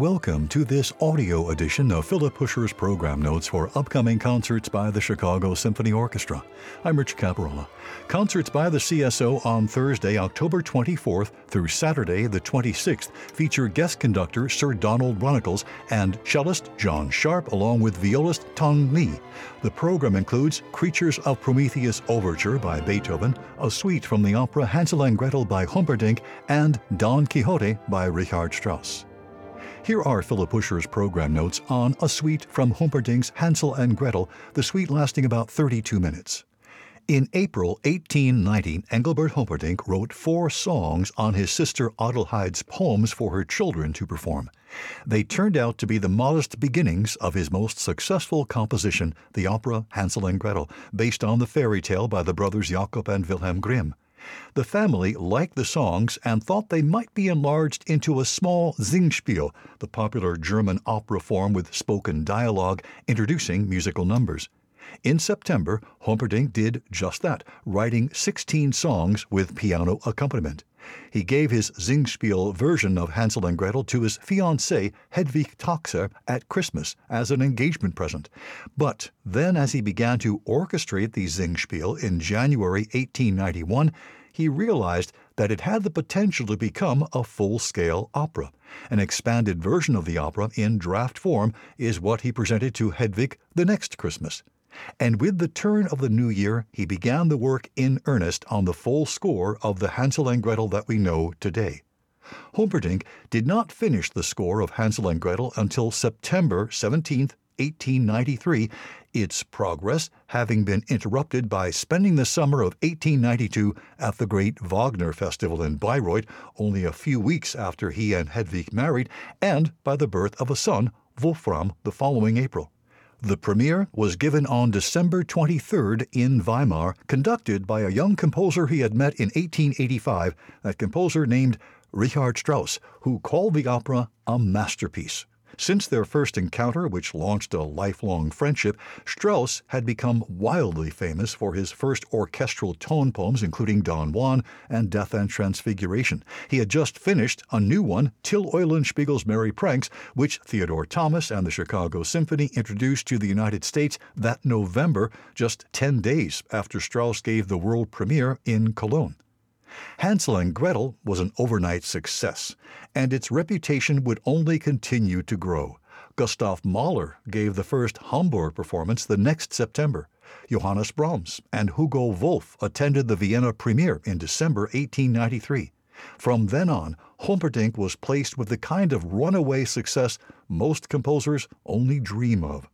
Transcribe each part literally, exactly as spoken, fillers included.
welcome to this audio edition of Philip Huscher's program notes for upcoming concerts by the Chicago Symphony Orchestra. I'm Rich Caparola. Concerts by the C S O on Thursday, October twenty-fourth through Saturday, the twenty-sixth, feature guest conductor Sir Donald Runnicles and cellist John Sharp, along with violist Tong Li. The program includes Creatures of Prometheus Overture by Beethoven, a suite from the opera Hansel and Gretel by Humperdinck, and Don Quixote by Richard Strauss. Here are Philip Huscher's program notes on a suite from Humperdinck's Hansel and Gretel, the suite lasting about thirty-two minutes. In April eighteen ninety, Engelbert Humperdinck wrote four songs on his sister Adelheide's poems for her children to perform. They turned out to be the modest beginnings of his most successful composition, the opera Hansel and Gretel, based on the fairy tale by the brothers Jakob and Wilhelm Grimm. The family liked the songs and thought they might be enlarged into a small Singspiel, the popular German opera form with spoken dialogue introducing musical numbers. In September, Humperdinck did just that, writing sixteen songs with piano accompaniment. He gave his Singspiel version of Hansel and Gretel to his fiancée Hedwig Taxer at Christmas as an engagement present. But then as he began to orchestrate the Singspiel in January eighteen ninety-one, he realized that it had the potential to become a full-scale opera. An expanded version of the opera in draft form is what he presented to Hedwig the next Christmas. And with the turn of the new year, he began the work in earnest on the full score of the Hansel and Gretel that we know today. Humperdinck did not finish the score of Hansel and Gretel until September seventeenth, eighteen ninety-three, its progress having been interrupted by spending the summer of eighteen ninety-two at the Great Wagner Festival in Bayreuth, only a few weeks after he and Hedwig married, and by the birth of a son, Wolfram, the following April. The premiere was given on December twenty-third in Weimar, conducted by a young composer he had met in eighteen eighty-five, that composer named Richard Strauss, who called the opera a masterpiece. Since their first encounter, which launched a lifelong friendship, Strauss had become wildly famous for his first orchestral tone poems, including Don Juan and Death and Transfiguration. He had just finished a new one, Till Eulenspiegel's Merry Pranks, which Theodore Thomas and the Chicago Symphony introduced to the United States that November, just ten days after Strauss gave the world premiere in Cologne. Hansel and Gretel was an overnight success, and its reputation would only continue to grow. Gustav Mahler gave the first Hamburg performance the next September. Johannes Brahms and Hugo Wolf attended the Vienna premiere in December eighteen ninety-three. From then on, Humperdinck was placed with the kind of runaway success most composers only dream of.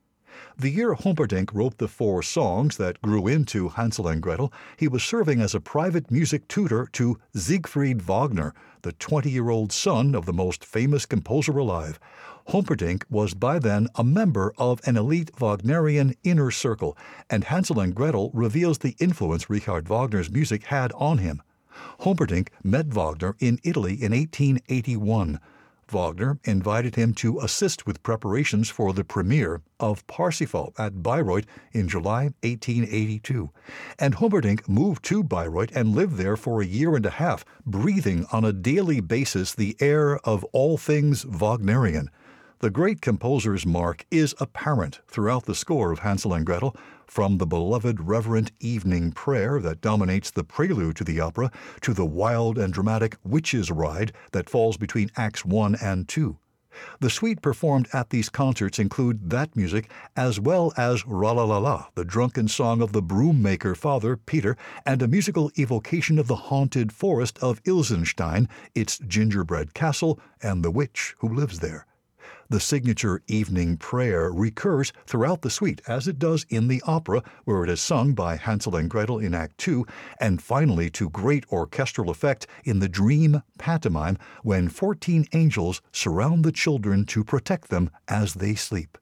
The year Humperdinck wrote the four songs that grew into Hansel and Gretel, he was serving as a private music tutor to Siegfried Wagner, the twenty-year-old son of the most famous composer alive. Humperdinck was by then a member of an elite Wagnerian inner circle, and Hansel and Gretel reveals the influence Richard Wagner's music had on him. Humperdinck met Wagner in Italy in eighteen eighty-one. Wagner invited him to assist with preparations for the premiere of Parsifal at Bayreuth in July eighteen eighty-two. And Humperdinck moved to Bayreuth and lived there for a year and a half, breathing on a daily basis the air of all things Wagnerian. The great composer's mark is apparent throughout the score of Hansel and Gretel, from the beloved reverent evening prayer that dominates the prelude to the opera to the wild and dramatic witches' ride that falls between Acts one and two. The suite performed at these concerts include that music as well as Ra-la-la-la, the drunken song of the broom-maker father, Peter, and a musical evocation of the haunted forest of Ilsenstein, its gingerbread castle, and the witch who lives there. The signature evening prayer recurs throughout the suite, as it does in the opera, where it is sung by Hansel and Gretel in Act two, and finally to great orchestral effect in the dream pantomime, when fourteen angels surround the children to protect them as they sleep.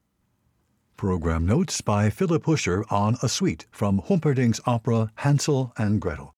Program notes by Philip Huscher on a suite from Humperdinck's opera Hansel and Gretel.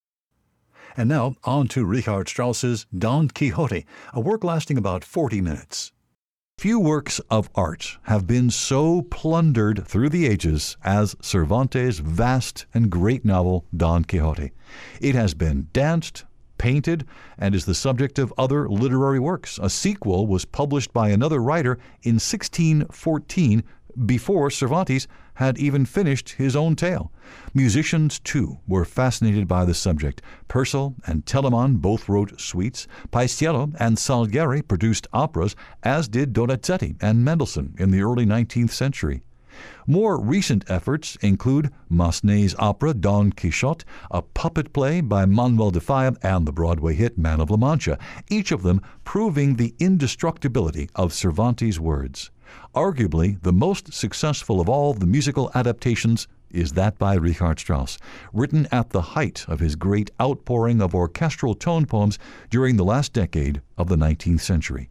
And now on to Richard Strauss's Don Quixote, a work lasting about forty minutes. Few works of art have been so plundered through the ages as Cervantes' vast and great novel Don Quixote. It has been danced, painted, and is the subject of other literary works. A sequel was published by another writer in sixteen fourteen, before Cervantes had even finished his own tale. Musicians, too, were fascinated by the subject. Purcell and Telemann both wrote suites. Paisiello and Salieri produced operas, as did Donizetti and Mendelssohn in the early nineteenth century. More recent efforts include Massenet's opera Don Quixote, a puppet play by Manuel de Falla, and the Broadway hit Man of La Mancha, each of them proving the indestructibility of Cervantes' words. Arguably, the most successful of all the musical adaptations is that by Richard Strauss, written at the height of his great outpouring of orchestral tone poems during the last decade of the nineteenth century.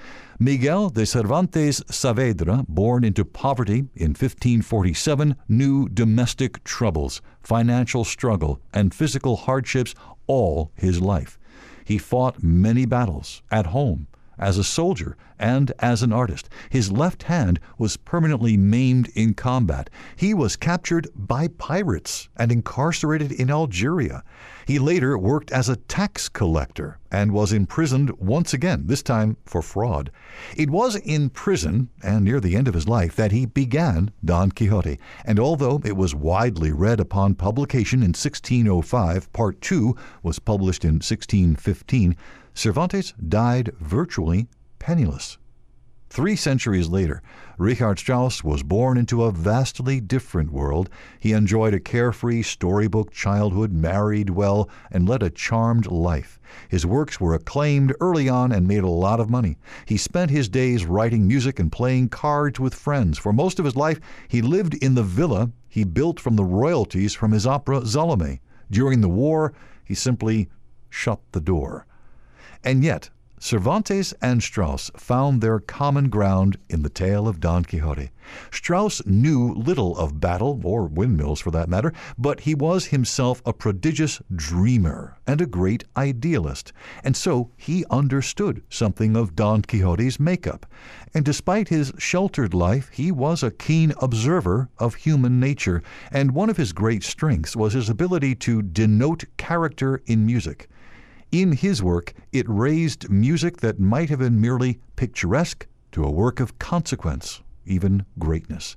Miguel de Cervantes Saavedra, born into poverty in fifteen forty-seven, knew domestic troubles, financial struggle, and physical hardships all his life. He fought many battles at home, as a soldier, and as an artist. His left hand was permanently maimed in combat. He was captured by pirates and incarcerated in Algeria. He later worked as a tax collector and was imprisoned once again, this time for fraud. It was in prison and near the end of his life that he began Don Quixote, and although it was widely read upon publication in sixteen oh five, Part two was published in sixteen fifteen, Cervantes died virtually penniless. Three centuries later, Richard Strauss was born into a vastly different world. He enjoyed a carefree storybook childhood, married well, and led a charmed life. His works were acclaimed early on and made a lot of money. He spent his days writing music and playing cards with friends. For most of his life, he lived in the villa he built from the royalties from his opera Salome. During the war, he simply shut the door. And yet, Cervantes and Strauss found their common ground in the tale of Don Quixote. Strauss knew little of battle, or windmills for that matter, but he was himself a prodigious dreamer and a great idealist, and so he understood something of Don Quixote's makeup. And despite his sheltered life, he was a keen observer of human nature, and one of his great strengths was his ability to denote character in music. In his work, it raised music that might have been merely picturesque to a work of consequence, even greatness.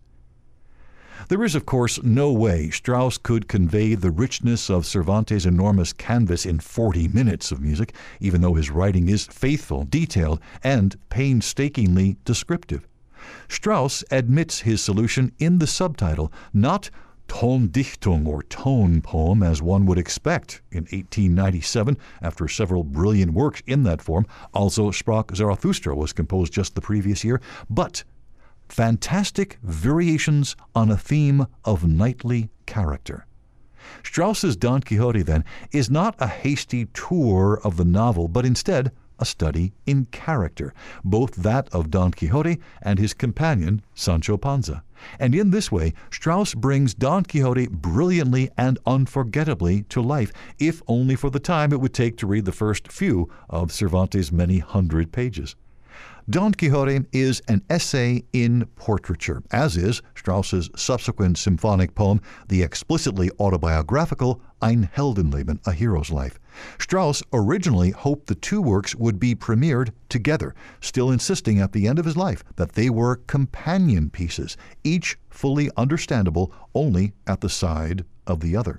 There is, of course, no way Strauss could convey the richness of Cervantes' enormous canvas in forty minutes of music, even though his writing is faithful, detailed, and painstakingly descriptive. Strauss admits his solution in the subtitle, not Tondichtung, or tone poem, as one would expect in eighteen ninety-seven, after several brilliant works in that form. Also, Sprach Zarathustra was composed just the previous year, but fantastic variations on a theme of knightly character. Strauss's Don Quixote, then, is not a hasty tour of the novel, but instead a study in character, both that of Don Quixote and his companion, Sancho Panza. And in this way, Strauss brings Don Quixote brilliantly and unforgettably to life, if only for the time it would take to read the first few of Cervantes' many hundred pages. Don Quixote is an essay in portraiture, as is Strauss's subsequent symphonic poem, the explicitly autobiographical Ein Heldenleben, A Hero's Life. Strauss originally hoped the two works would be premiered together, still insisting at the end of his life that they were companion pieces, each fully understandable only at the side of the other.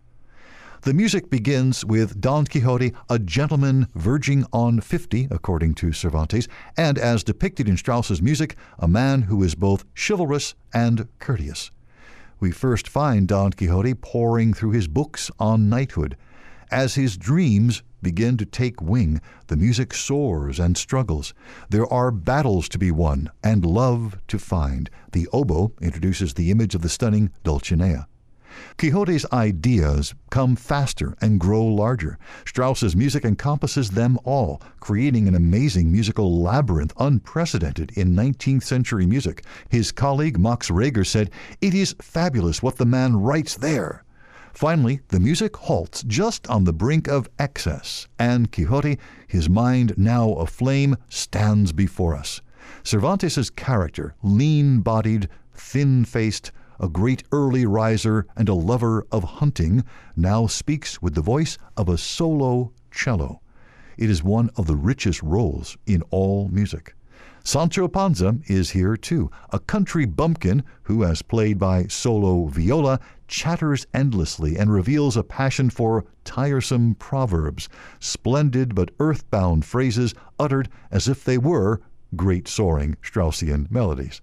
The music begins with Don Quixote, a gentleman verging on fifty, according to Cervantes, and as depicted in Strauss's music, a man who is both chivalrous and courteous. We first find Don Quixote poring through his books on knighthood. As his dreams begin to take wing, the music soars and struggles. There are battles to be won and love to find. The oboe introduces the image of the stunning Dulcinea. Quixote's ideas come faster and grow larger. Strauss's music encompasses them all, creating an amazing musical labyrinth unprecedented in nineteenth century music. His colleague Max Reger said, "It is fabulous what the man writes there." Finally, the music halts just on the brink of excess, and Quixote, his mind now aflame, stands before us. Cervantes' character, lean-bodied, thin-faced, a great early riser and a lover of hunting, now speaks with the voice of a solo cello. It is one of the richest roles in all music. Sancho Panza is here too, a country bumpkin who, as played by solo viola, chatters endlessly and reveals a passion for tiresome proverbs, splendid but earthbound phrases uttered as if they were great soaring Straussian melodies.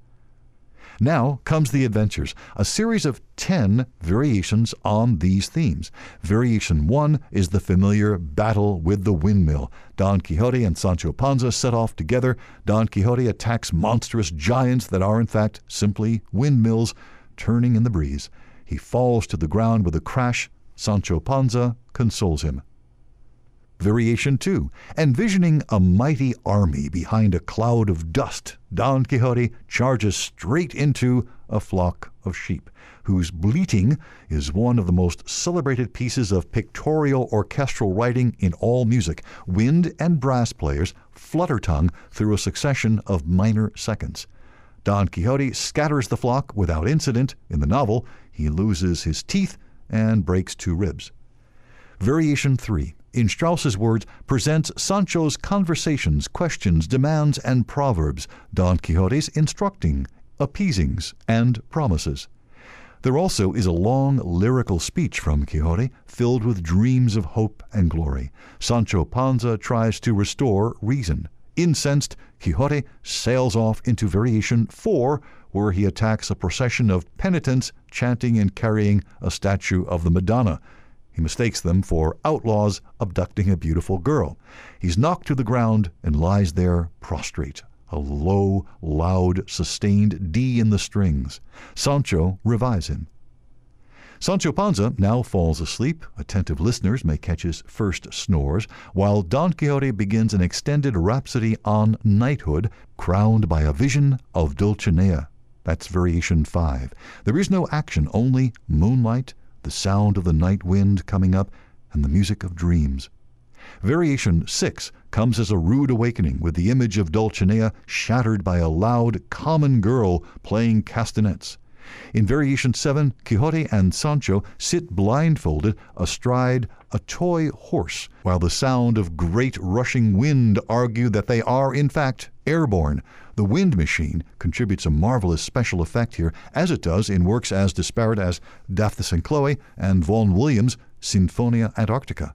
Now comes The Adventures, a series of ten variations on these themes. Variation one is the familiar battle with the windmill. Don Quixote and Sancho Panza set off together. Don Quixote attacks monstrous giants that are in fact simply windmills turning in the breeze. He falls to the ground with a crash. Sancho Panza consoles him. Variation two. Envisioning a mighty army behind a cloud of dust, Don Quixote charges straight into a flock of sheep, whose bleating is one of the most celebrated pieces of pictorial orchestral writing in all music. Wind and brass players flutter tongue through a succession of minor seconds. Don Quixote scatters the flock without incident. In the novel, he loses his teeth and breaks two ribs. Variation three. In Strauss's words, presents Sancho's conversations, questions, demands, and proverbs, Don Quixote's instructing, appeasings, and promises. There also is a long lyrical speech from Quixote, filled with dreams of hope and glory. Sancho Panza tries to restore reason. Incensed, Quixote sails off into Variation four, where he attacks a procession of penitents chanting and carrying a statue of the Madonna. He mistakes them for outlaws abducting a beautiful girl. He's knocked to the ground and lies there prostrate, a low, loud, sustained D in the strings. Sancho revives him. Sancho Panza now falls asleep. Attentive listeners may catch his first snores, while Don Quixote begins an extended rhapsody on knighthood, crowned by a vision of Dulcinea. That's Variation five. There is no action, only moonlight, the sound of the night wind coming up, and the music of dreams. Variation six comes as a rude awakening, with the image of Dulcinea shattered by a loud, common girl playing castanets. In Variation seven, Quixote and Sancho sit blindfolded astride a toy horse, while the sound of great rushing wind argue that they are, in fact, airborne. The wind machine contributes a marvelous special effect here, as it does in works as disparate as Daphnis and Chloe and Vaughan Williams' Sinfonia Antarctica.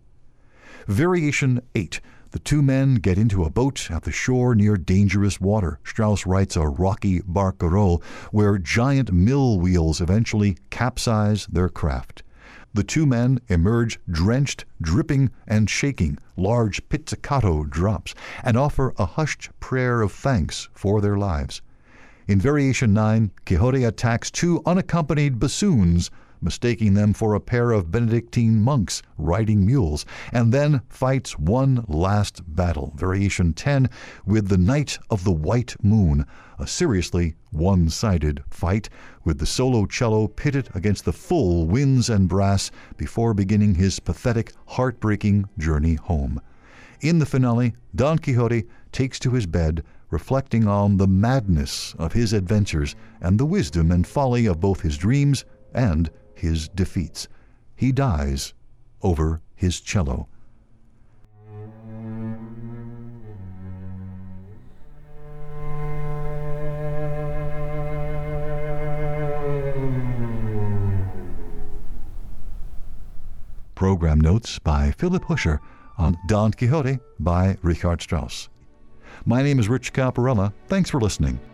Variation eight. The two men get into a boat at the shore near dangerous water. Strauss writes a rocky barcarolle where giant mill wheels eventually capsize their craft. The two men emerge drenched, dripping, and shaking. Large pizzicato drops, and offer a hushed prayer of thanks for their lives. In Variation nine, Quixote attacks two unaccompanied bassoons, mistaking them for a pair of Benedictine monks riding mules, and then fights one last battle, Variation ten, with the Night of the White Moon, a seriously one-sided fight, with the solo cello pitted against the full winds and brass before beginning his pathetic, heartbreaking journey home. In the finale, Don Quixote takes to his bed, reflecting on the madness of his adventures and the wisdom and folly of both his dreams and his defeats. He dies over his cello. Program notes by Philip Huscher on Don Quixote by Richard Strauss. My name is Rich Caparella. Thanks for listening.